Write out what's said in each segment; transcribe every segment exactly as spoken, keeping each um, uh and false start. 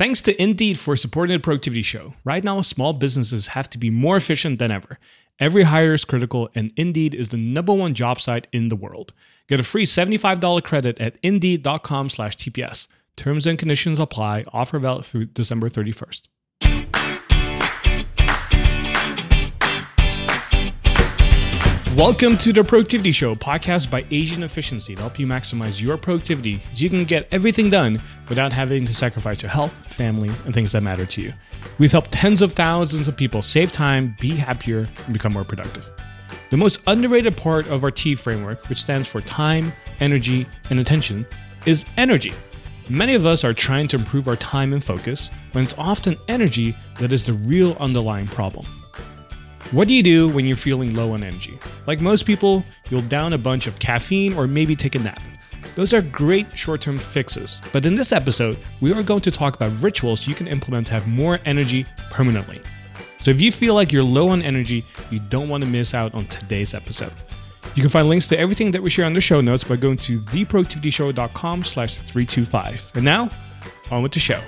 Thanks to Indeed for supporting the Productivity Show. Right now, small businesses have to be more efficient than ever. Every hire is critical, and Indeed is the number one job site in the world. Get a free seventy-five dollars credit at Indeed.com slash TPS. Terms and conditions apply. Offer valid through December thirty-first. Welcome to the Productivity Show, podcast by Asian Efficiency to help you maximize your productivity so you can get everything done without having to sacrifice your health, family, and things that matter to you. We've helped tens of thousands of people save time, be happier, and become more productive. The most underrated part of our T framework, which stands for time, energy, and attention, is energy. Many of us are trying to improve our time and focus when it's often energy that is the real underlying problem. What do you do when you're feeling low on energy? Like most people, you'll down a bunch of caffeine or maybe take a nap. Those are great short-term fixes, but in this episode, we are going to talk about rituals you can implement to have more energy permanently. So if you feel like you're low on energy, you don't want to miss out on today's episode. You can find links to everything that we share on the show notes by going to theproductivityshow.com slash 325. And now, on with the show.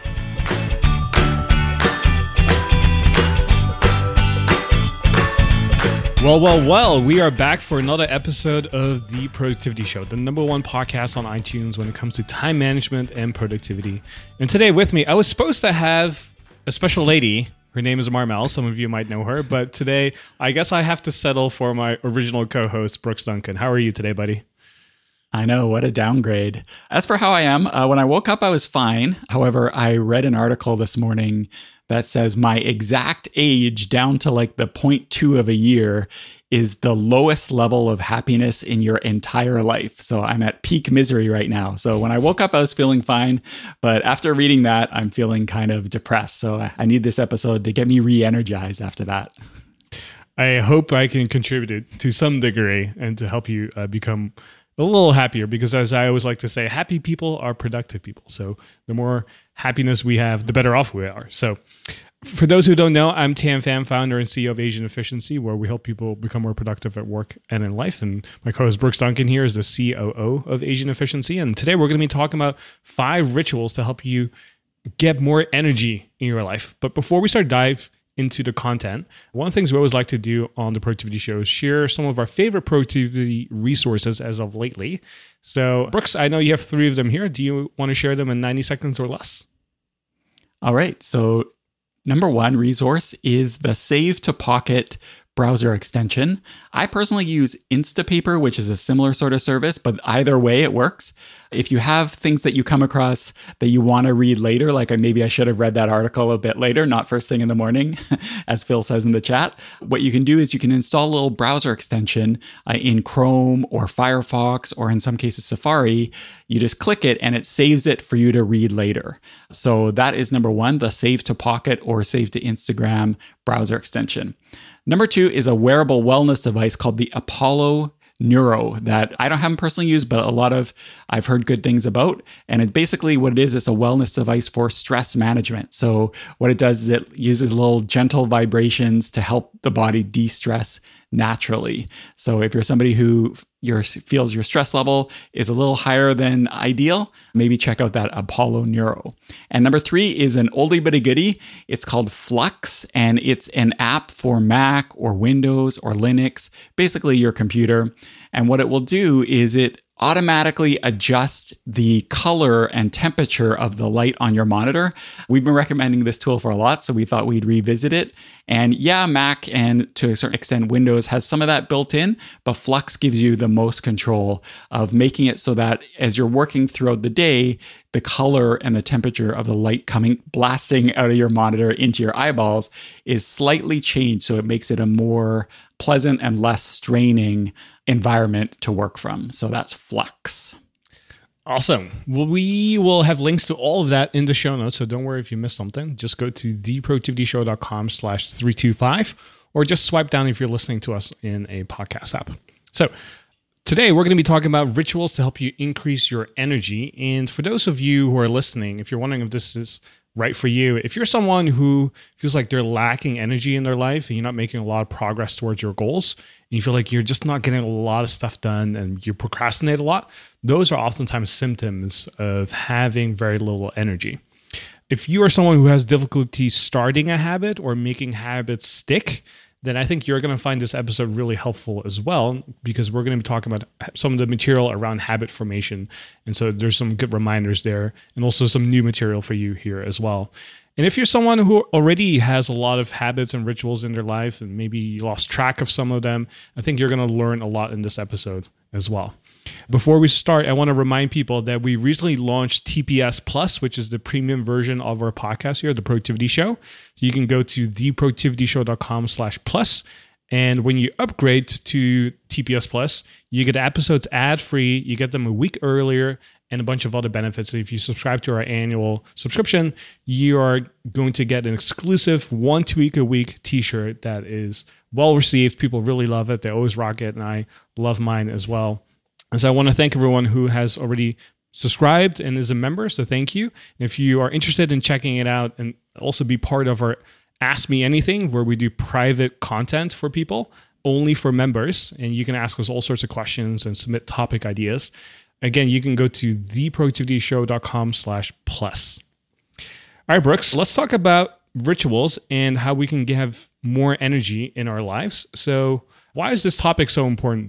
Well, well, well, we are back for another episode of The Productivity Show, the number one podcast on iTunes when it comes to time management and productivity. And today with me, I was supposed to have a special lady. Her name is Marmel. Some of you might know her. But today, I guess I have to settle for my original co-host, Brooks Duncan. How are you today, buddy? I know, what a downgrade. As for how I am, uh, when I woke up, I was fine. However, I read an article this morning that says my exact age down to like the zero point two of a year is the lowest level of happiness in your entire life. So I'm at peak misery right now. So when I woke up, I was feeling fine. But after reading that, I'm feeling kind of depressed. So I need this episode to get me re-energized after that. I hope I can contribute to some degree and to help you uh, become a little happier, because as I always like to say, happy people are productive people. So the more happiness we have, the better off we are. So for those who don't know, I'm Tam Pham, founder and C E O of Asian Efficiency, where we help people become more productive at work and in life. And my co-host Brooks Duncan here is the C O O of Asian Efficiency. And today we're going to be talking about five rituals to help you get more energy in your life. But before we start dive into the content, one of the things we always like to do on the Productivity Show is share some of our favorite productivity resources as of lately. So, Brooks, I know you have three of them here. Do you want to share them in ninety seconds or less? All right. So, number one resource is the Save to Pocket browser extension. I personally use Instapaper, which is a similar sort of service, but either way it works. If you have things that you come across that you want to read later, like maybe I should have read that article a bit later, not first thing in the morning, as Phil says in the chat, what you can do is you can install a little browser extension uh, in Chrome or Firefox, or in some cases Safari. You just click it and it saves it for you to read later. So that is number one, the Save to Pocket or Save to Instagram browser extension. Number two is a wearable wellness device called the Apollo Neuro that I don't haven't personally used, but a lot of I've heard good things about. And it's basically what it is, it's a wellness device for stress management. So what it does is it uses little gentle vibrations to help the body de-stress naturally. So if you're somebody who your feels your stress level is a little higher than ideal, maybe check out that Apollo Neuro. And number three is an oldie but a goodie. It's called Flux, and it's an app for Mac or Windows or Linux, basically your computer. And what it will do is it automatically adjust the color and temperature of the light on your monitor. We've been recommending this tool for a lot, so we thought we'd revisit it. And yeah, Mac and to a certain extent Windows has some of that built in, but Flux gives you the most control of making it so that as you're working throughout the day, the color and the temperature of the light coming blasting out of your monitor into your eyeballs is slightly changed, so it makes it a more pleasant and less straining environment to work from. So that's Flux. Awesome. Well, we will have links to all of that in the show notes, so don't worry if you missed something. Just go to theproductivityshow.com slash 325, or just swipe down if you're listening to us in a podcast app. So today we're going to be talking about rituals to help you increase your energy. And for those of you who are listening, if you're wondering if this is right for you, if you're someone who feels like they're lacking energy in their life and you're not making a lot of progress towards your goals, and you feel like you're just not getting a lot of stuff done and you procrastinate a lot, those are oftentimes symptoms of having very little energy. If you are someone who has difficulty starting a habit or making habits stick, then I think you're going to find this episode really helpful as well, because we're going to be talking about some of the material around habit formation. And so there's some good reminders there, and also some new material for you here as well. And if you're someone who already has a lot of habits and rituals in their life, and maybe you lost track of some of them, I think you're going to learn a lot in this episode as well. Before we start, I want to remind people that we recently launched T P S Plus, which is the premium version of our podcast here, The Productivity Show. So you can go to theproductivityshow.com slash plus. And when you upgrade to T P S Plus, you get episodes ad-free, you get them a week earlier, and a bunch of other benefits. So if you subscribe to our annual subscription, you are going to get an exclusive one tweak a week t-shirt that is well received. People really love it. They always rock it, and I love mine as well. And so I want to thank everyone who has already subscribed and is a member. So thank you. And if you are interested in checking it out and also be part of our Ask Me Anything, where we do private content for people, only for members, and you can ask us all sorts of questions and submit topic ideas. Again, you can go to theproductivityshow.com slash plus. All right, Brooks, let's talk about rituals and how we can have more energy in our lives. So why is this topic so important?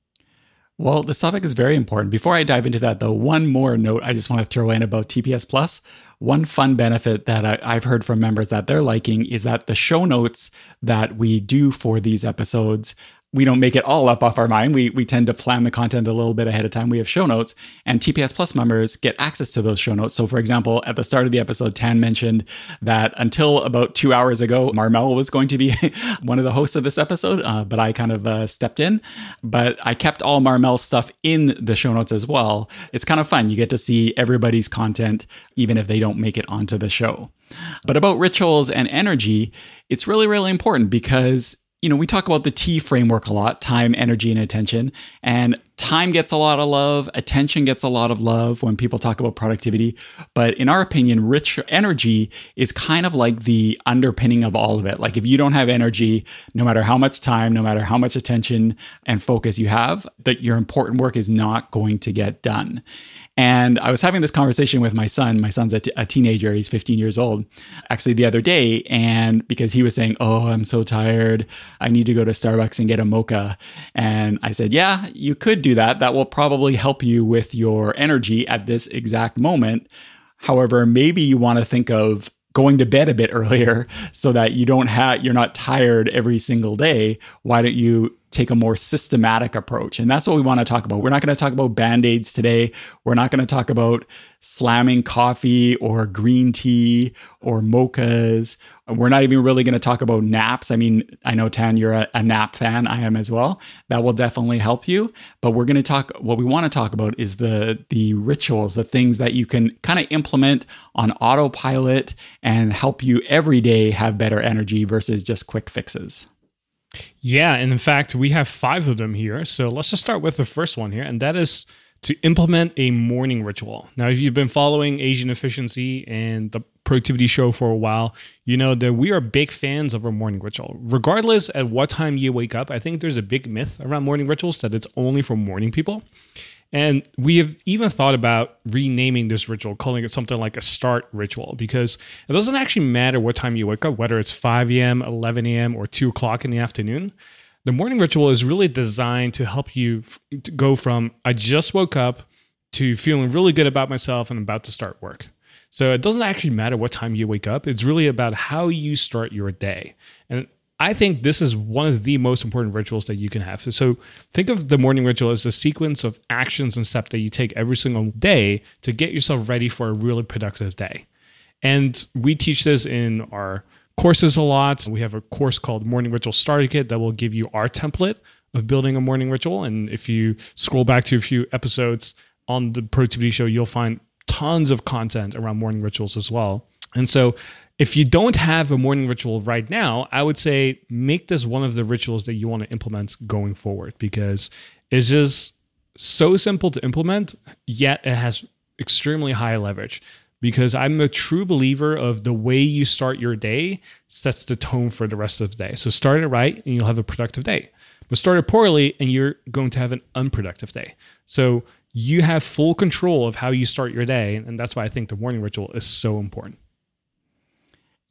Well, this topic is very important. Before I dive into that, though, one more note I just want to throw in about T P S Plus. One fun benefit that I, I've heard from members that they're liking is that the show notes that we do for these episodes, we don't make it all up off our mind. We we tend to plan the content a little bit ahead of time. We have show notes, and T P S Plus members get access to those show notes. So for example, at the start of the episode, Tan mentioned that until about two hours ago, Marmel was going to be one of the hosts of this episode, uh, but I kind of uh, stepped in. But I kept all Marmel's stuff in the show notes as well. It's kind of fun. You get to see everybody's content, even if they don't make it onto the show. But about rituals and energy, it's really, really important because you know, we talk about the T framework a lot, time, energy, and attention. And time gets a lot of love. Attention gets a lot of love when people talk about productivity. But in our opinion, rich energy is kind of like the underpinning of all of it. Like if you don't have energy, no matter how much time, no matter how much attention and focus you have, that your important work is not going to get done. And I was having this conversation with my son. My son's a, t- a teenager. He's fifteen years old, actually the other day. And because he was saying, oh, I'm so tired. I need to go to Starbucks and get a mocha. And I said, yeah, you could do that. That will probably help you with your energy at this exact moment. However, maybe you want to think of going to bed a bit earlier so that you don't have, you're not tired every single day. Why don't you take a more systematic approach? And that's what we want to talk about. We're not going to talk about Band-Aids today. We're not going to talk about slamming coffee or green tea or mochas. We're not even really going to talk about naps. I mean, I know, Tan, you're a, a nap fan. I am as well. That will definitely help you. But we're going to talk, what we want to talk about is the, the rituals, the things that you can kind of implement on autopilot and help you every day have better energy versus just quick fixes. Yeah, and in fact, we have five of them here. So let's just start with the first one here, and that is to implement a morning ritual. Now, if you've been following Asian Efficiency and the Productivity Show for a while, you know that we are big fans of our morning ritual. Regardless at what time you wake up, I think there's a big myth around morning rituals that it's only for morning people. And we have even thought about renaming this ritual, calling it something like a start ritual, because it doesn't actually matter what time you wake up, whether it's five a.m., eleven a.m., or two o'clock in the afternoon. The morning ritual is really designed to help you f- to go from I just woke up to feeling really good about myself and about to start work. So it doesn't actually matter what time you wake up. It's really about how you start your day. And I think this is one of the most important rituals that you can have. So think of the morning ritual as a sequence of actions and steps that you take every single day to get yourself ready for a really productive day. And we teach this in our courses a lot. We have a course called Morning Ritual Starter Kit that will give you our template of building a morning ritual. And if you scroll back to a few episodes on the Productivity Show, you'll find tons of content around morning rituals as well. And so if you don't have a morning ritual right now, I would say make this one of the rituals that you want to implement going forward, because it's just so simple to implement, yet it has extremely high leverage. Because I'm a true believer of the way you start your day sets the tone for the rest of the day. So start it right and you'll have a productive day. But start it poorly and you're going to have an unproductive day. So you have full control of how you start your day. And that's why I think the morning ritual is so important.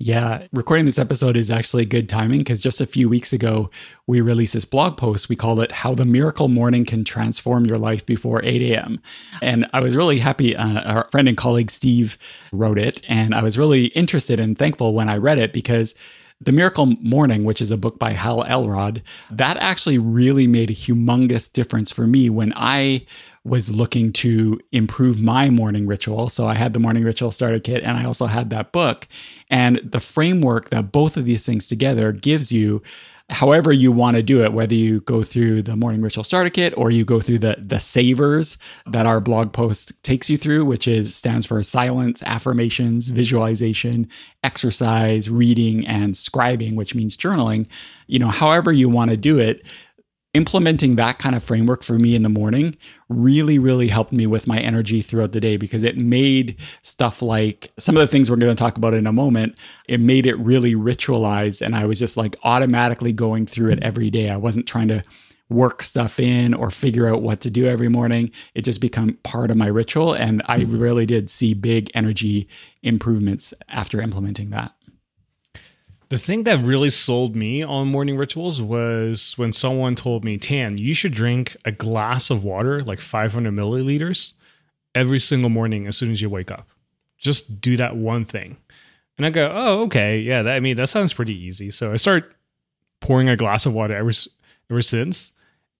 Yeah, recording this episode is actually good timing because just a few weeks ago, we released this blog post. We called it How the Miracle Morning Can Transform Your Life Before eight a.m. And I was really happy. Uh, our friend and colleague Steve wrote it. And I was really interested and thankful when I read it because The Miracle Morning, which is a book by Hal Elrod, that actually really made a humongous difference for me when I was looking to improve my morning ritual. So I had the Morning Ritual Starter Kit and I also had that book. And the framework that both of these things together gives you, however you want to do it, whether you go through the Morning Ritual Starter Kit or you go through the the savers that our blog post takes you through, which is stands for silence, affirmations, visualization, exercise, reading, and scribing, which means journaling. You know, however you want to do it, implementing that kind of framework for me in the morning really, really helped me with my energy throughout the day because it made stuff like some of the things we're going to talk about in a moment, it made it really ritualized. And I was just like automatically going through it every day. I wasn't trying to work stuff in or figure out what to do every morning. It just became part of my ritual. And I really did see big energy improvements after implementing that. The thing that really sold me on morning rituals was when someone told me, Tan, you should drink a glass of water, like five hundred milliliters, every single morning as soon as you wake up. Just do that one thing. And I go, oh, okay. Yeah, that, I mean, that sounds pretty easy. So I start pouring a glass of water ever, ever since.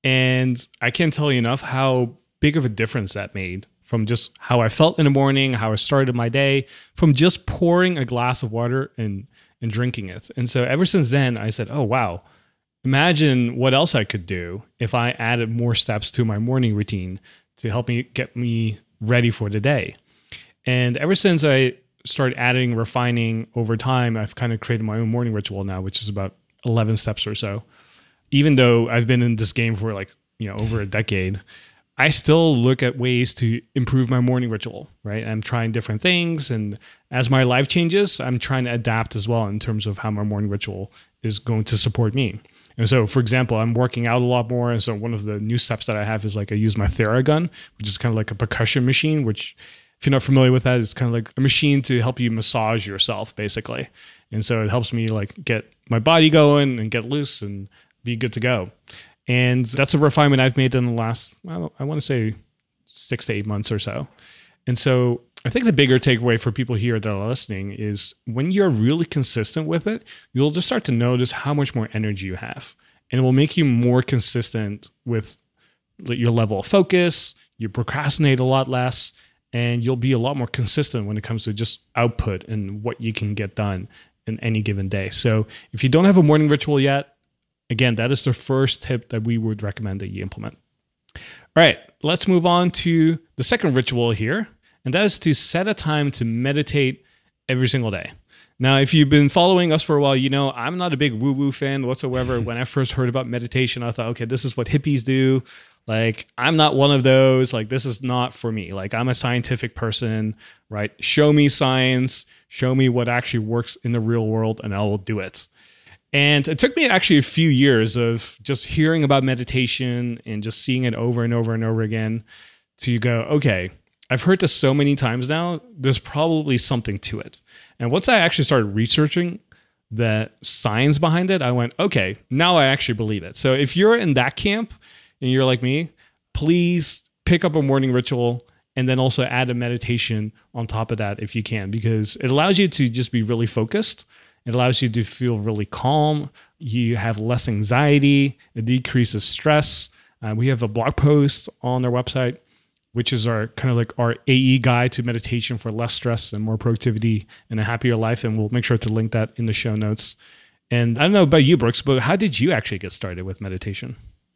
And I can't tell you enough how big of a difference that made from just how I felt in the morning, how I started my day, from just pouring a glass of water and and drinking it. And so ever since then, I said, oh, wow, imagine what else I could do if I added more steps to my morning routine to help me get me ready for the day. And ever since I started adding, refining over time, I've kind of created my own morning ritual now, which is about eleven steps or so. Even though I've been in this game for like, you know, over a decade, I still look at ways to improve my morning ritual, right? I'm trying different things. And as my life changes, I'm trying to adapt as well in terms of how my morning ritual is going to support me. And so, for example, I'm working out a lot more. And so one of the new steps that I have is like I use my Theragun, which is kind of like a percussion machine, which if you're not familiar with that, it's kind of like a machine to help you massage yourself, basically. And so it helps me like get my body going and get loose and be good to go. And that's a refinement I've made in the last, I, I want to say six to eight months or so. And so I think the bigger takeaway for people here that are listening is when you're really consistent with it, you'll just start to notice how much more energy you have. And it will make you more consistent with your level of focus. You procrastinate a lot less, and you'll be a lot more consistent when it comes to just output and what you can get done in any given day. So if you don't have a morning ritual yet, again, that is the first tip that we would recommend that you implement. All right, let's move on to the second ritual here, and that is to set a time to meditate every single day. Now, if you've been following us for a while, you know I'm not a big woo-woo fan whatsoever. When I first heard about meditation, I thought, okay, this is what hippies do. Like, I'm not one of those. Like, this is not for me. Like, I'm a scientific person, right? Show me science, show me what actually works in the real world, and I will do it. And it took me actually a few years of just hearing about meditation and just seeing it over and over and over again to go, okay, I've heard this so many times now, there's probably something to it. And once I actually started researching the science behind it, I went, okay, now I actually believe it. So if you're in that camp and you're like me, please pick up a morning ritual and then also add a meditation on top of that if you can, because it allows you to just be really focused. It allows you to feel really calm. You have less anxiety. It decreases stress. Uh, we have a blog post on our website, which is our kind of like our A E guide to meditation for less stress and more productivity and a happier life. And we'll make sure to link that in the show notes. And I don't know about you, Brooks, but how did you actually get started with meditation?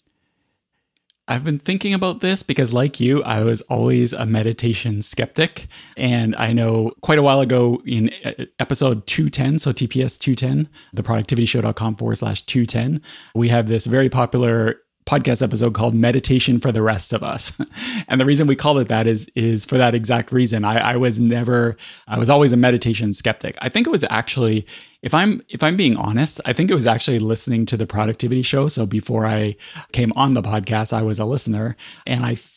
I've been thinking about this because, like you, I was always a meditation skeptic. And I know quite a while ago in episode two ten, so T P S two ten, theproductivityshow.com forward slash 210, we have this very popular podcast episode called Meditation for the Rest of Us. And the reason we call it that is, is for that exact reason. I, I was never, I was always a meditation skeptic. I think it was actually, if I'm, if I'm being honest, I think it was actually listening to the Productivity Show. So before I came on the podcast, I was a listener, and I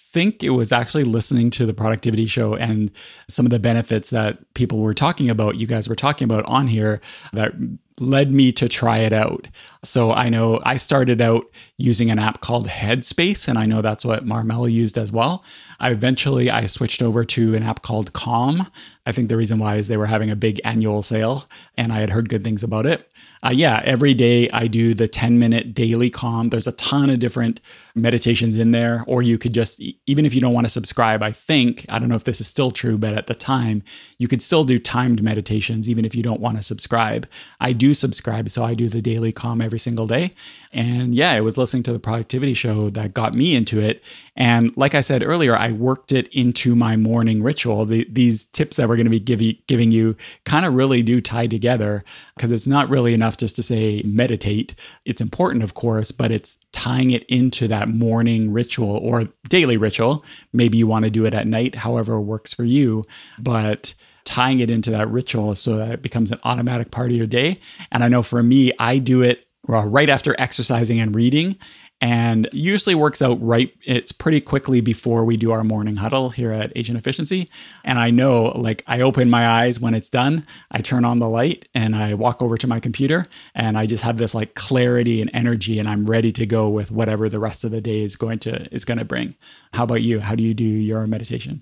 think it was actually listening to the productivity show and some of the benefits that people were talking about, you guys were talking about on here, that led me to try it out. So I know I started out using an app called Headspace, and I know that's what Marmel used as well. I eventually, I switched over to an app called Calm. I think the reason why is they were having a big annual sale, and I had heard good things about it. Uh, yeah, every day I do the ten minute daily Calm. There's a ton of different meditations in there, or you could just, even if you don't want to subscribe, I think, I don't know if this is still true, but at the time, you could still do timed meditations, even if you don't want to subscribe. I do subscribe, so I do the daily Calm every single day. And yeah, it was listening to the productivity show that got me into it. And like I said earlier, I worked it into my morning ritual. The, these tips that we're going to be giving, giving you kind of really do tie together, because it's not really enough just to say meditate. It's important, of course, but it's tying it into that morning ritual or daily ritual. Maybe you want to do it at night, however works for you, but tying it into that ritual so that it becomes an automatic part of your day. And I know for me, I do it right after exercising and reading, and usually works out right. It's pretty quickly before we do our morning huddle here at Agent Efficiency. And I know, like, I open my eyes when it's done, I turn on the light and I walk over to my computer, and I just have this like clarity and energy, and I'm ready to go with whatever the rest of the day is going to, is going to bring. How about you? How do you do your meditation?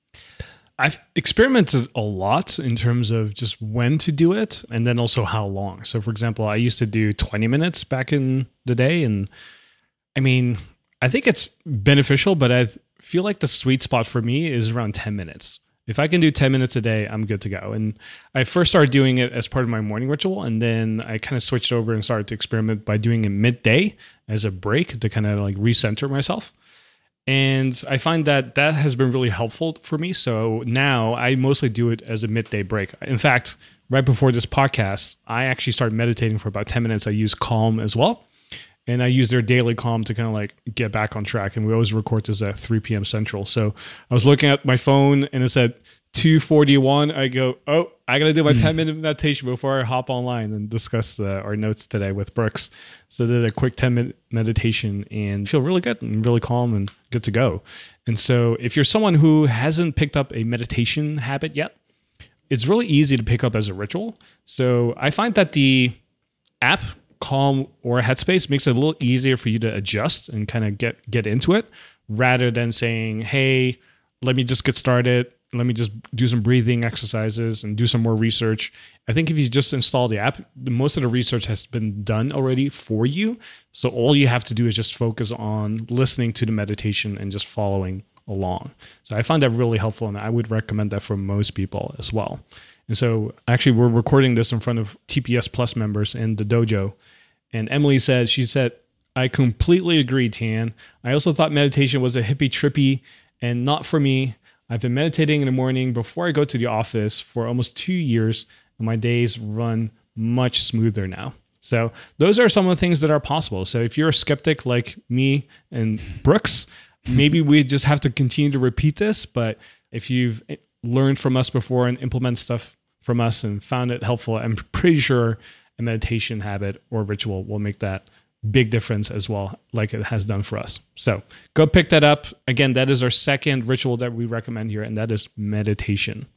I've experimented a lot in terms of just when to do it and then also how long. So for example, I used to do twenty minutes back in the day. And I mean, I think it's beneficial, but I feel like the sweet spot for me is around ten minutes. If I can do ten minutes a day, I'm good to go. And I first started doing it as part of my morning ritual, and then I kind of switched over and started to experiment by doing it midday as a break to kind of like recenter myself. And I find that that has been really helpful for me. So now I mostly do it as a midday break. In fact, right before this podcast, I actually started meditating for about ten minutes. I use Calm as well. And I use their daily Calm to kind of like get back on track. And we always record this at three p.m. Central. So I was looking at my phone and it said two forty-one. I go, oh, I got to do my ten minute meditation before I hop online and discuss uh, our notes today with Brooks. So I did a quick ten minute meditation and feel really good and really calm and good to go. And so if you're someone who hasn't picked up a meditation habit yet, it's really easy to pick up as a ritual. So I find that the app Calm or Headspace makes it a little easier for you to adjust and kind of get get into it, rather than saying, hey, let me just get started. Let me just do some breathing exercises and do some more research. I think if you just install the app, most of the research has been done already for you. So all you have to do is just focus on listening to the meditation and just following along. So I find that really helpful, and I would recommend that for most people as well. And so actually we're recording this in front of T P S Plus members in the dojo. And Emily said, she said, I completely agree, Tan. I also thought meditation was a hippie trippy and not for me. I've been meditating in the morning before I go to the office for almost two years, and my days run much smoother now. So those are some of the things that are possible. So if you're a skeptic like me and Brooks, maybe we just have to continue to repeat this. But if you've learned from us before and implement stuff from us and found it helpful, I'm pretty sure a meditation habit or ritual will make that big difference as well, like it has done for us. So go pick that up. Again, that is our second ritual that we recommend here, and that is meditation.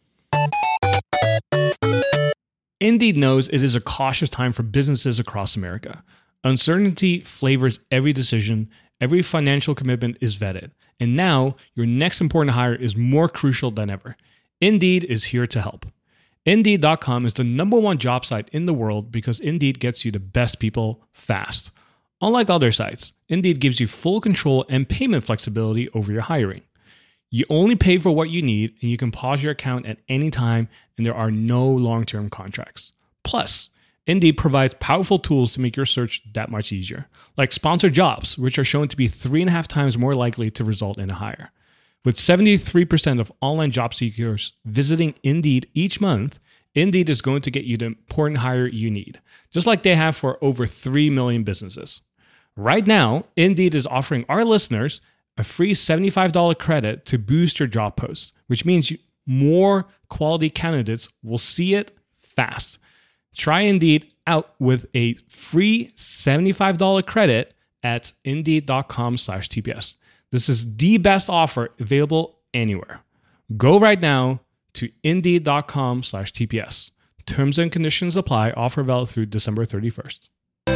Indeed knows it is a cautious time for businesses across America. Uncertainty flavors every decision. Every financial commitment is vetted. And now your next important hire is more crucial than ever. Indeed is here to help. Indeed dot com is the number one job site in the world because Indeed gets you the best people fast. Unlike other sites, Indeed gives you full control and payment flexibility over your hiring. You only pay for what you need, and you can pause your account at any time, and there are no long-term contracts. Plus, Indeed provides powerful tools to make your search that much easier, like sponsored jobs, which are shown to be three and a half times more likely to result in a hire. With seventy-three percent of online job seekers visiting Indeed each month, Indeed is going to get you the important hire you need, just like they have for over three million businesses. Right now, Indeed is offering our listeners a free seventy-five dollars credit to boost your job post, which means you, more quality candidates will see it fast. Try Indeed out with a free seventy-five dollars credit at indeed dot com slash T P S. This is the best offer available anywhere. Go right now to indeed.com slash TPS. Terms and conditions apply. Offer valid through December thirty-first.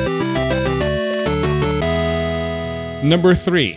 Number three.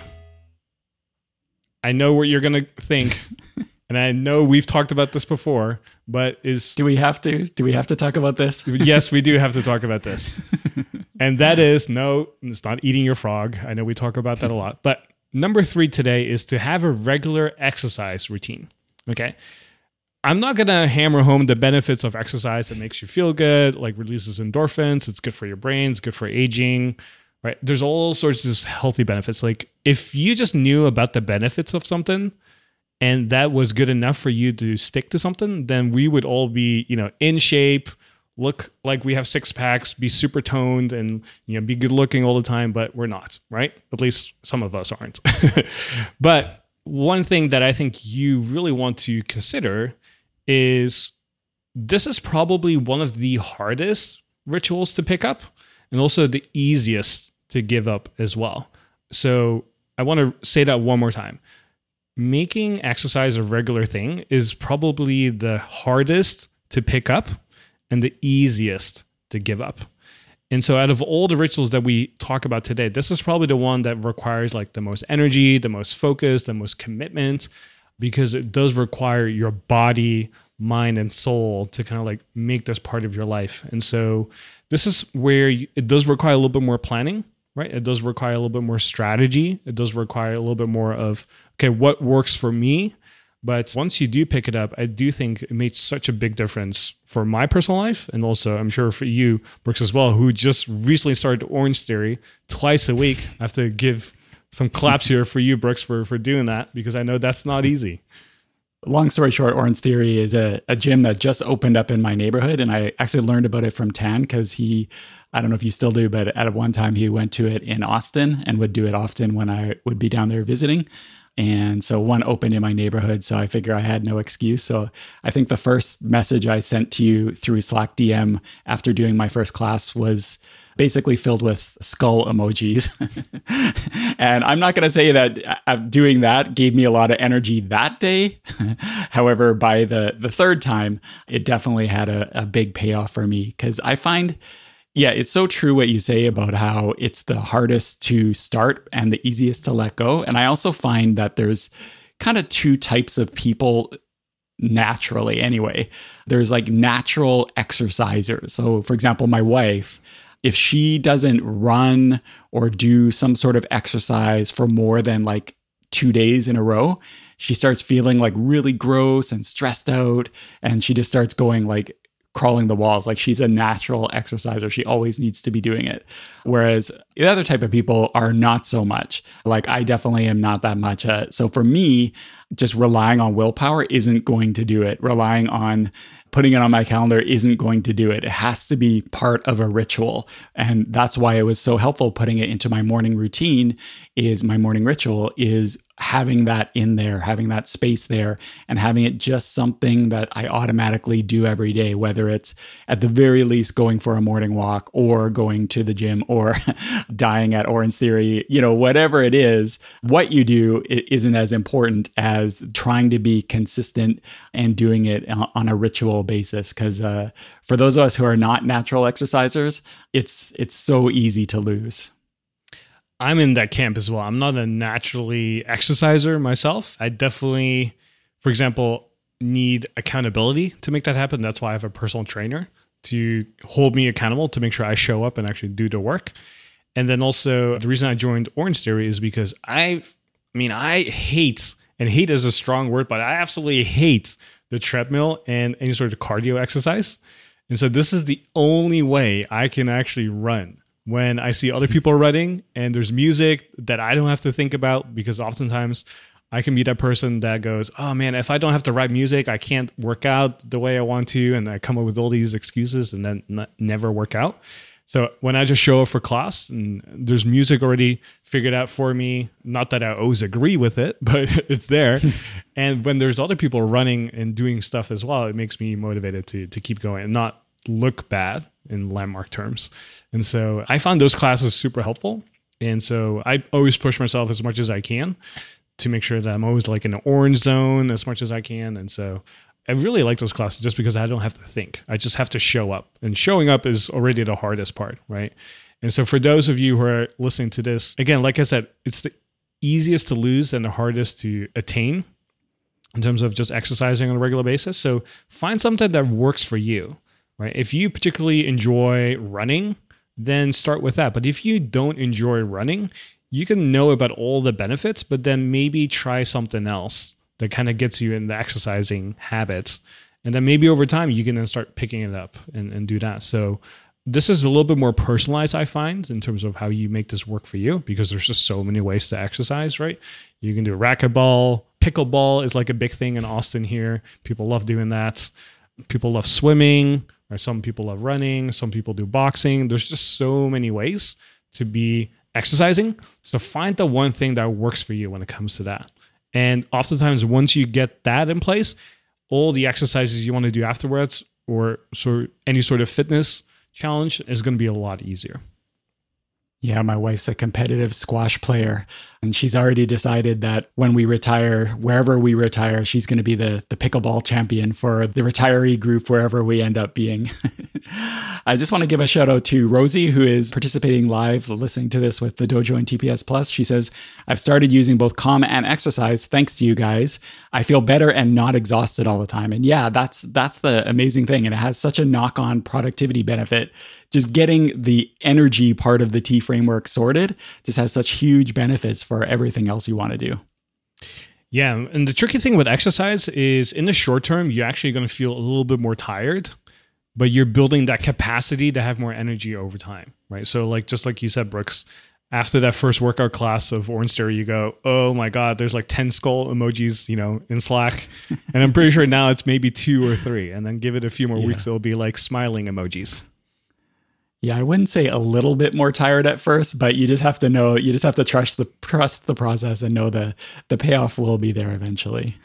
I know what you're going to think, and I know we've talked about this before, but is... Do we have to? Do we have to talk about this? Yes, we do have to talk about this. And that is, no, it's not eating your frog. I know we talk about that a lot. But number three today is to have a regular exercise routine. Okay? I'm not going to hammer home the benefits of exercise. It makes you feel good, like releases endorphins. It's good for your brain. It's good for aging. Right? There's all sorts of healthy benefits. Like if you just knew about the benefits of something and that was good enough for you to stick to something, then we would all be, you know, in shape, look like we have six packs, be super toned and, you know, be good looking all the time, but we're not, right? At least some of us aren't. But one thing that I think you really want to consider is this is probably one of the hardest rituals to pick up and also the easiest to give up as well. So I want to say that one more time. Making exercise a regular thing is probably the hardest to pick up and the easiest to give up. And so out of all the rituals that we talk about today, this is probably the one that requires like the most energy, the most focus, the most commitment, because it does require your body, mind, and soul to kind of like make this part of your life. And so this is where you, it does require a little bit more planning, right? It does require a little bit more strategy. It does require a little bit more of, okay, what works for me? But once you do pick it up, I do think it makes such a big difference for my personal life. And also I'm sure for you, Brooks, as well, who just recently started Orange Theory twice a week. I have to give some claps here for you, Brooks, for, for doing that, because I know that's not easy. Long story short, Orange Theory is a, a gym that just opened up in my neighborhood. And I actually learned about it from Tan because he, I don't know if you still do, but at one time he went to it in Austin and would do it often when I would be down there visiting. And so one opened in my neighborhood. So I figure I had no excuse. So I think the first message I sent to you through Slack D M after doing my first class was basically filled with skull emojis. And I'm not going to say that doing that gave me a lot of energy that day. However, by the, the third time, it definitely had a, a big payoff for me because I find, yeah, it's so true what you say about how it's the hardest to start and the easiest to let go. And I also find that there's kind of two types of people naturally anyway. There's like natural exercisers. So for example, my wife, if she doesn't run or do some sort of exercise for more than like two days in a row, she starts feeling like really gross and stressed out. And she just starts going like crawling the walls. Like she's a natural exerciser. She always needs to be doing it. Whereas the other type of people are not so much. Like I definitely am not that much. Uh, so for me, just relying on willpower isn't going to do it. Relying on putting it on my calendar isn't going to do it. It has to be part of a ritual. And that's why it was so helpful putting it into my morning routine. Is my morning ritual is having that in there, having that space there, and having it just something that I automatically do every day, whether it's at the very least going for a morning walk or going to the gym or dying at Orange Theory, you know, whatever it is, what you do isn't as important as trying to be consistent and doing it on a ritual basis. Because uh, for those of us who are not natural exercisers, it's it's so easy to lose. I'm in that camp as well. I'm not a naturally exerciser myself. I definitely, for example, need accountability to make that happen. That's why I have a personal trainer to hold me accountable to make sure I show up and actually do the work. And then also the reason I joined Orange Theory is because I, I mean, I hate, and hate is a strong word, but I absolutely hate the treadmill and any sort of cardio exercise. And so this is the only way I can actually run. When I see other people running and there's music that I don't have to think about, because oftentimes I can be that person that goes, oh man, if I don't have the right music, I can't work out the way I want to. And I come up with all these excuses and then n- never work out. So when I just show up for class and there's music already figured out for me, not that I always agree with it, but it's there. And when there's other people running and doing stuff as well, it makes me motivated to to keep going and not look bad in landmark terms. And so I found those classes super helpful. And so I always push myself as much as I can to make sure that I'm always like in the orange zone as much as I can. And so I really like those classes just because I don't have to think. I just have to show up. And showing up is already the hardest part, right? And so for those of you who are listening to this, again, like I said, it's the easiest to lose and the hardest to attain in terms of just exercising on a regular basis. So find something that works for you, right? If you particularly enjoy running, then start with that. But if you don't enjoy running, you can know about all the benefits, but then maybe try something else that kind of gets you in the exercising habits. And then maybe over time, you can then start picking it up and, and do that. So this is a little bit more personalized, I find, in terms of how you make this work for you, because there's just so many ways to exercise, right? You can do racquetball. Pickleball is like a big thing in Austin here. People love doing that. People love swimming, or some people love running. Some people do boxing. There's just so many ways to be exercising. So find the one thing that works for you when it comes to that. And oftentimes, once you get that in place, all the exercises you want to do afterwards, or so any sort of fitness challenge, is going to be a lot easier. Yeah, my wife's a competitive squash player, and she's already decided that when we retire, wherever we retire, she's going to be the, the pickleball champion for the retiree group, wherever we end up being. I just want to give a shout out to Rosie, who is participating live, listening to this with the Dojo and T P S Plus. She says, I've started using both Calm and exercise thanks to you guys. I feel better and not exhausted all the time. And yeah, that's that's the amazing thing. And it has such a knock-on productivity benefit. Just getting the energy part of the T framework sorted just has such huge benefits for everything else you want to do. Yeah. And the tricky thing with exercise is in the short term, you're actually going to feel a little bit more tired, but you're building that capacity to have more energy over time, right? So like, just like you said, Brooks, after that first workout class of Orange Theory, you go, oh my God, there's like ten skull emojis, you know, in Slack. And I'm pretty sure now it's maybe two or three. And then give it a few more yeah. weeks, it'll be like smiling emojis. Yeah, I wouldn't say a little bit more tired at first, but you just have to know, you just have to trust the trust the process and know the the payoff will be there eventually.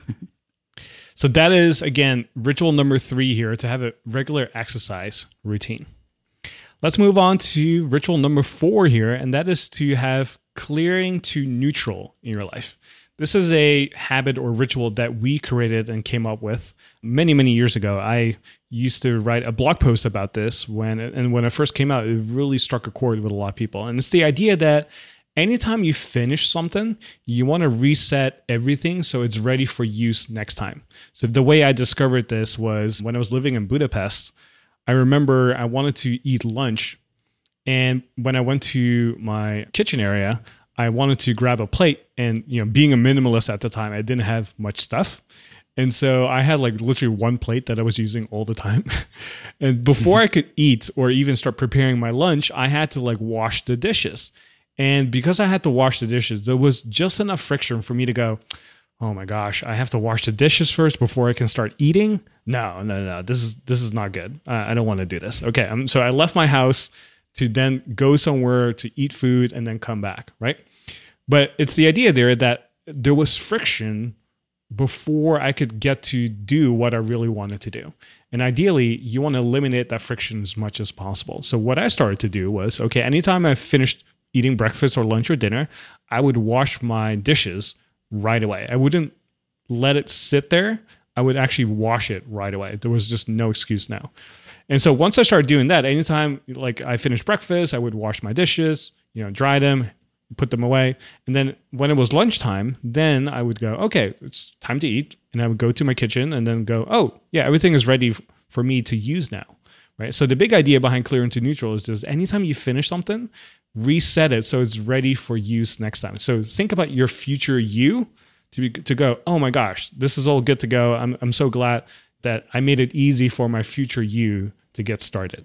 So that is, again, ritual number three here, to have a regular exercise routine. Let's move on to ritual number four here, and that is to have clearing to neutral in your life. This is a habit or ritual that we created and came up with many, many years ago. I used to write a blog post about this when, and when it first came out, it really struck a chord with a lot of people. And it's the idea that anytime you finish something, you want to reset everything so it's ready for use next time. So the way I discovered this was when I was living in Budapest. I remember I wanted to eat lunch, and when I went to my kitchen area, I wanted to grab a plate, and you know, being a minimalist at the time, I didn't have much stuff. And so I had like literally one plate that I was using all the time. And before I could eat or even start preparing my lunch, I had to like wash the dishes. And because I had to wash the dishes, there was just enough friction for me to go, oh my gosh, I have to wash the dishes first before I can start eating. No, no, no, this is this is not good. I, I don't want to do this. Okay, um, so I left my house to then go somewhere to eat food and then come back, right? But it's the idea there that there was friction before I could get to do what I really wanted to do. And ideally, you want to eliminate that friction as much as possible. So what I started to do was, okay, anytime I finished eating breakfast or lunch or dinner, I would wash my dishes right away. I wouldn't let it sit there. I would actually wash it right away. There was just no excuse now. And so once I started doing that, anytime like I finished breakfast, I would wash my dishes, you know, dry them, put them away. And then when it was lunchtime, then I would go, okay, it's time to eat. And I would go to my kitchen and then go, oh yeah, everything is ready f- for me to use now, right? So the big idea behind clear into neutral is just anytime you finish something, reset it so it's ready for use next time. So think about your future you to be, to go, oh my gosh, this is all good to go. I'm I'm so glad that I made it easy for my future you to get started.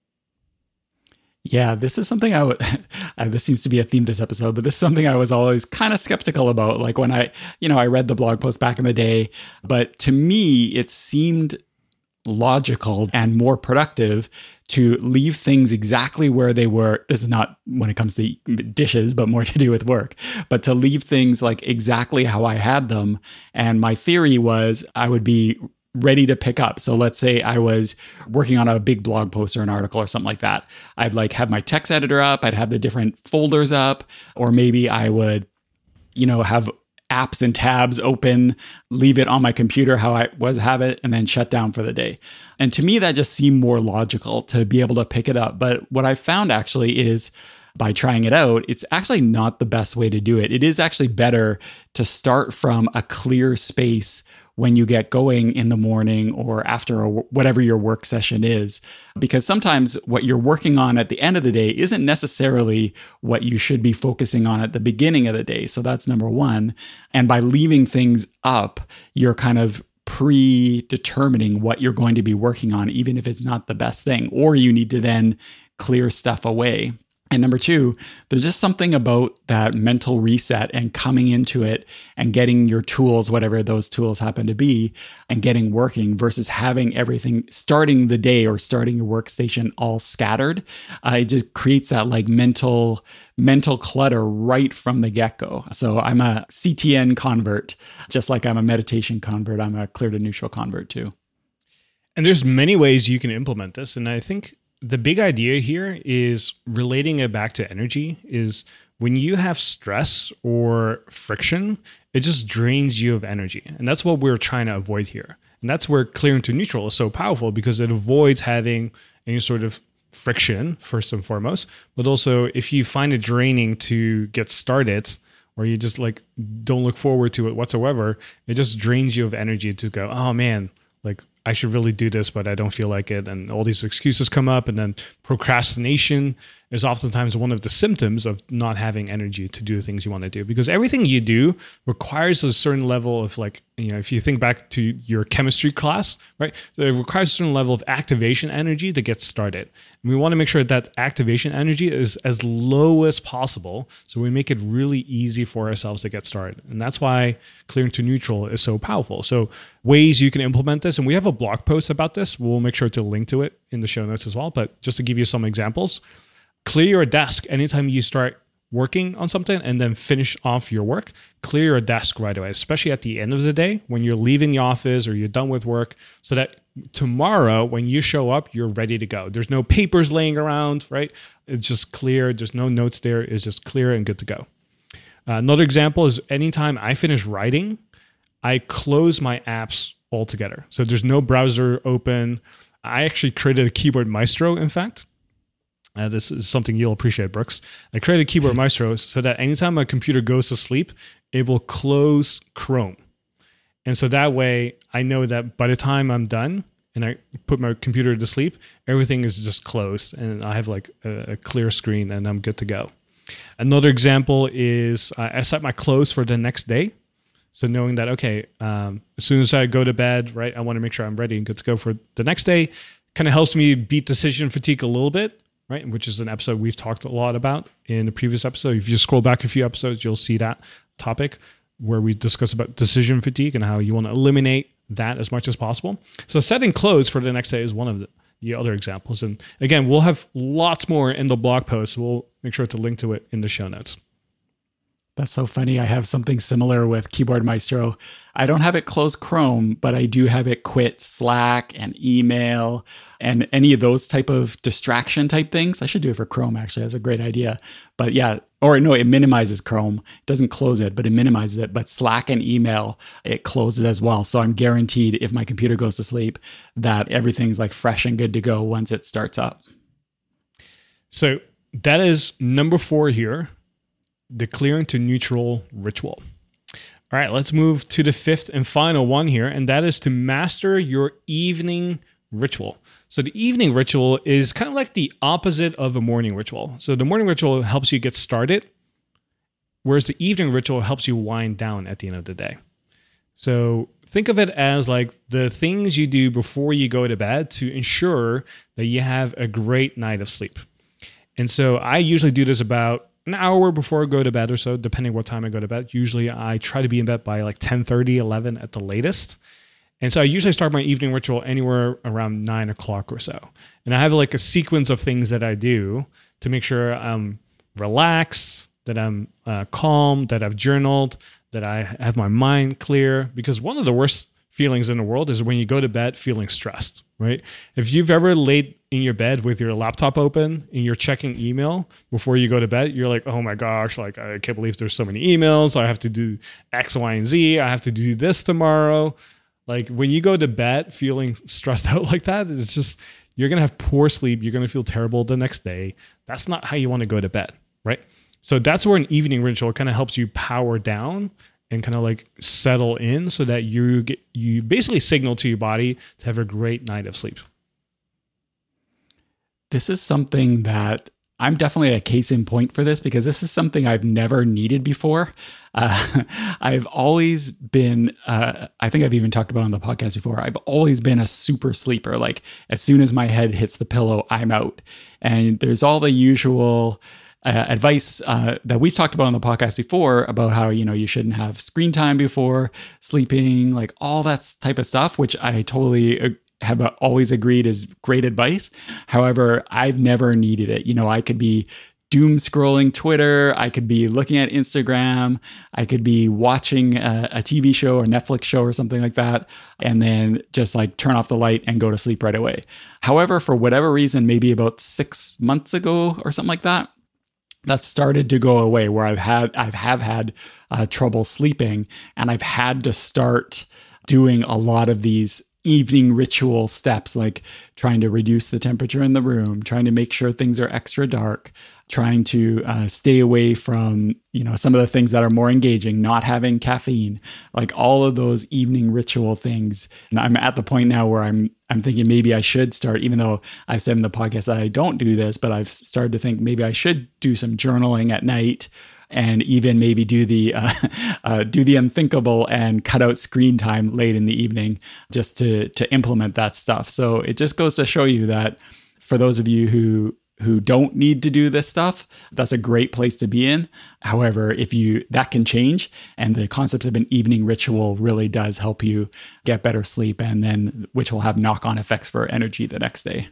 Yeah, this is something I would, this seems to be a theme this episode, but this is something I was always kind of skeptical about. Like when I, you know, I read the blog post back in the day, but to me, it seemed logical and more productive to leave things exactly where they were. This is not when it comes to dishes, but more to do with work, but to leave things like exactly how I had them. And my theory was I would be ready to pick up. So let's say I was working on a big blog post or an article or something like that. I'd like have my text editor up, I'd have the different folders up, or maybe I would, you know, have apps and tabs open, leave it on my computer how I was have it, and then shut down for the day. And to me, that just seemed more logical to be able to pick it up. But what I found actually is by trying it out, it's actually not the best way to do it. It is actually better to start from a clear space when you get going in the morning or after a, whatever your work session is. Because sometimes what you're working on at the end of the day isn't necessarily what you should be focusing on at the beginning of the day. So that's number one. And by leaving things up, you're kind of predetermining what you're going to be working on, even if it's not the best thing, or you need to then clear stuff away. And number two, there's just something about that mental reset and coming into it and getting your tools, whatever those tools happen to be, and getting working versus having everything starting the day or starting your workstation all scattered. Uh, it just creates that like mental mental clutter right from the get-go. So I'm a C T N convert, just like I'm a meditation convert. I'm a clear to neutral convert too. And there's many ways you can implement this. And I think the big idea here is relating it back to energy is when you have stress or friction, it just drains you of energy. And that's what we're trying to avoid here. And that's where clearing to neutral is so powerful because it avoids having any sort of friction, first and foremost. But also if you find it draining to get started or you just like don't look forward to it whatsoever, it just drains you of energy to go, oh man, like I should really do this, but I don't feel like it. And all these excuses come up. And then procrastination is oftentimes one of the symptoms of not having energy to do the things you want to do. Because everything you do requires a certain level of like, you know, if you think back to your chemistry class, right? So it requires a certain level of activation energy to get started. And we want to make sure that activation energy is as low as possible. So we make it really easy for ourselves to get started. And that's why clearing to neutral is so powerful. So ways you can implement this. And we have a blog post about this. We'll make sure to link to it in the show notes as well. But just to give you some examples, clear your desk anytime you start working on something and then finish off your work. Clear your desk right away, especially at the end of the day when you're leaving the office or you're done with work, so that tomorrow when you show up, you're ready to go. There's no papers laying around, right? It's just clear. There's no notes there. It's just clear and good to go. Uh, another example is anytime I finish writing, I close my apps altogether. So there's no browser open. I actually created a Keyboard Maestro, in fact. Uh, this is something you'll appreciate, Brooks. I created Keyboard Maestro so that anytime my computer goes to sleep, it will close Chrome. And so that way, I know that by the time I'm done and I put my computer to sleep, everything is just closed and I have like a, a clear screen and I'm good to go. Another example is uh, I set my clothes for the next day. So knowing that, okay, um, as soon as I go to bed, right, I want to make sure I'm ready and good to go for the next day. Kind of helps me beat decision fatigue a little bit, right? Which is an episode we've talked a lot about in the previous episode. If you scroll back a few episodes, you'll see that topic where we discuss about decision fatigue and how you want to eliminate that as much as possible. So setting clothes for the next day is one of the, the other examples. And again, we'll have lots more in the blog post. We'll make sure to link to it in the show notes. That's so funny. I have something similar with Keyboard Maestro. I don't have it close Chrome, but I do have it quit Slack and email and any of those type of distraction type things. I should do it for Chrome, actually. That's a great idea. But yeah, or no, it minimizes Chrome. It doesn't close it, but it minimizes it. But Slack and email, it closes as well. So I'm guaranteed if my computer goes to sleep that everything's like fresh and good to go once it starts up. So that is number four here. The clearing to neutral ritual. All right, let's move to the fifth and final one here, and that is to master your evening ritual. So the evening ritual is kind of like the opposite of a morning ritual. So the morning ritual helps you get started, whereas the evening ritual helps you wind down at the end of the day. So think of it as like the things you do before you go to bed to ensure that you have a great night of sleep. And so I usually do this about an hour before I go to bed or so, depending what time I go to bed. Usually I try to be in bed by like ten thirty, eleven at the latest. And so I usually start my evening ritual anywhere around nine o'clock or so. And I have like a sequence of things that I do to make sure I'm relaxed, that I'm uh, calm, that I've journaled, that I have my mind clear. Because one of the worst feelings in the world is when you go to bed feeling stressed, right? If you've ever laid in your bed with your laptop open and you're checking email before you go to bed, you're like, oh my gosh, like I can't believe there's so many emails. I have to do X, Y, and Z. I have to do this tomorrow. Like when you go to bed feeling stressed out like that, it's just, you're going to have poor sleep. You're going to feel terrible the next day. That's not how you want to go to bed, right? So that's where an evening ritual kind of helps you power down and kind of like settle in so that you get, you basically signal to your body to have a great night of sleep. This is something that I'm definitely a case in point for this because this is something I've never needed before. Uh, I've always been, uh, I think I've even talked about on the podcast before, I've always been a super sleeper. Like as soon as my head hits the pillow, I'm out. And there's all the usual Uh, advice uh, that we've talked about on the podcast before about how, you know, you shouldn't have screen time before sleeping, like all that type of stuff, which I totally uh, have always agreed is great advice. However, I've never needed it. You know, I could be doom scrolling Twitter. I could be looking at Instagram. I could be watching a, a T V show or Netflix show or something like that, and then just like turn off the light and go to sleep right away. However, for whatever reason, maybe about six months ago or something like that, that started to go away where I've had, I've have had uh, trouble sleeping, and I've had to start doing a lot of these evening ritual steps, like trying to reduce the temperature in the room, trying to make sure things are extra dark, trying to uh, stay away from, you know, some of the things that are more engaging, not having caffeine, like all of those evening ritual things. And I'm at the point now where I'm I'm thinking maybe I should start, even though I've said in the podcast that I don't do this, but I've started to think maybe I should do some journaling at night, and even maybe do the uh, uh, do the unthinkable and cut out screen time late in the evening just to to implement that stuff. So it just goes to show you that for those of you who who don't need to do this stuff, that's a great place to be in. However, if you that can change, and the concept of an evening ritual really does help you get better sleep, and then which will have knock-on effects for energy the next day.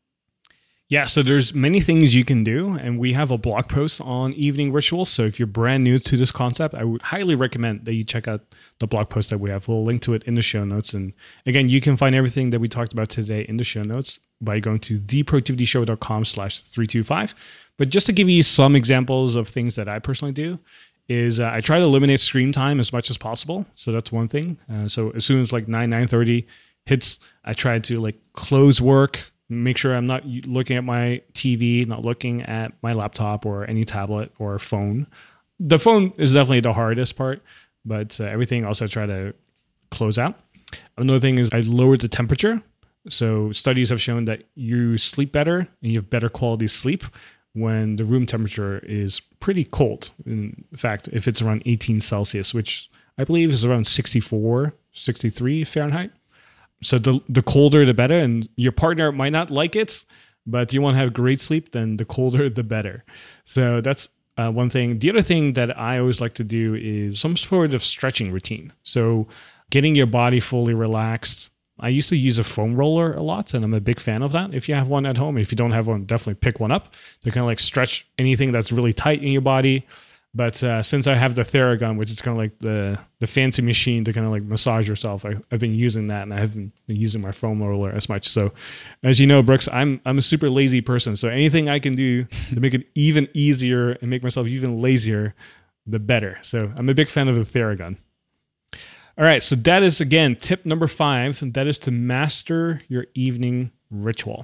Yeah, so there's many things you can do, and we have a blog post on evening rituals. So if you're brand new to this concept, I would highly recommend that you check out the blog post that we have. We'll link to it in the show notes. And again, you can find everything that we talked about today in the show notes by going to theproductivityshow.com slash 325. But just to give you some examples of things that I personally do is uh, I try to eliminate screen time as much as possible. So that's one thing. Uh, so as soon as like nine, nine thirty hits, I try to like close work, make sure I'm not looking at my T V, not looking at my laptop or any tablet or phone. The phone is definitely the hardest part, but uh, everything else I try to close out. Another thing is I lowered the temperature. So studies have shown that you sleep better and you have better quality sleep when the room temperature is pretty cold. In fact, if it's around eighteen Celsius, which I believe is around sixty-four, sixty-three Fahrenheit. So the the colder, the better. And your partner might not like it, but you want to have great sleep, then the colder, the better. So that's uh, one thing. The other thing that I always like to do is some sort of stretching routine. So getting your body fully relaxed. I used to use a foam roller a lot, and I'm a big fan of that. If you have one at home, if you don't have one, definitely pick one up to kind of like stretch anything that's really tight in your body. But uh, since I have the Theragun, which is kind of like the, the fancy machine to kind of like massage yourself, I, I've been using that, and I haven't been using my foam roller as much. So as you know, Brooks, I'm I'm a super lazy person. So anything I can do to make it even easier and make myself even lazier, the better. So I'm a big fan of the Theragun. All right, so that is, again, tip number five, and that is to master your evening ritual.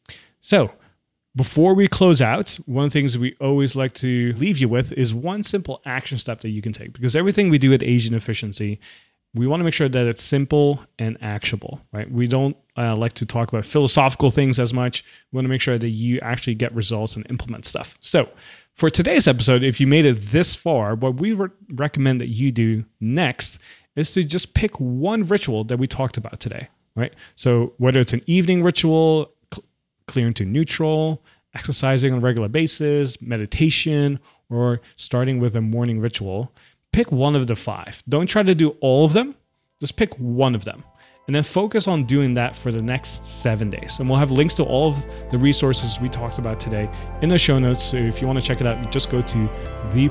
So before we close out, one of the things we always like to leave you with is one simple action step that you can take, because everything we do at Asian Efficiency, we want to make sure that it's simple and actionable, right? We don't uh, like to talk about philosophical things as much. We want to make sure that you actually get results and implement stuff. So for today's episode, if you made it this far, what we re- recommend that you do next is to just pick one ritual that we talked about today, right? So whether it's an evening ritual, cl- clearing to neutral, exercising on a regular basis, meditation, or starting with a morning ritual, pick one of the five. Don't try to do all of them. Just pick one of them. And then focus on doing that for the next seven days. And we'll have links to all of the resources we talked about today in the show notes. So if you want to check it out, just go to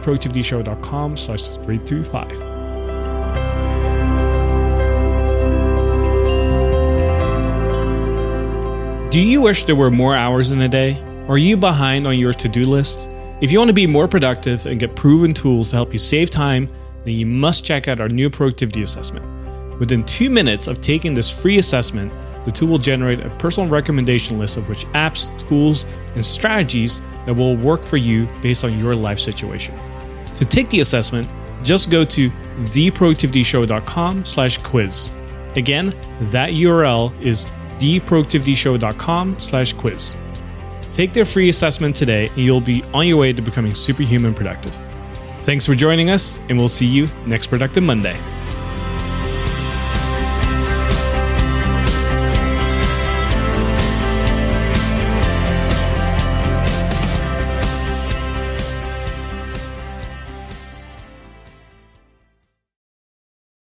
theproductivityshow.com slash 325. Do you wish there were more hours in a day? Are you behind on your to-do list? If you want to be more productive and get proven tools to help you save time, then you must check out our new productivity assessment. Within two minutes of taking this free assessment, the tool will generate a personal recommendation list of which apps, tools, and strategies that will work for you based on your life situation. To take the assessment, just go to theproductivityshow.com slash quiz. Again, that U R L is theproductivityshow.com slash quiz. Take their free assessment today and you'll be on your way to becoming superhuman productive. Thanks for joining us, and we'll see you next Productive Monday.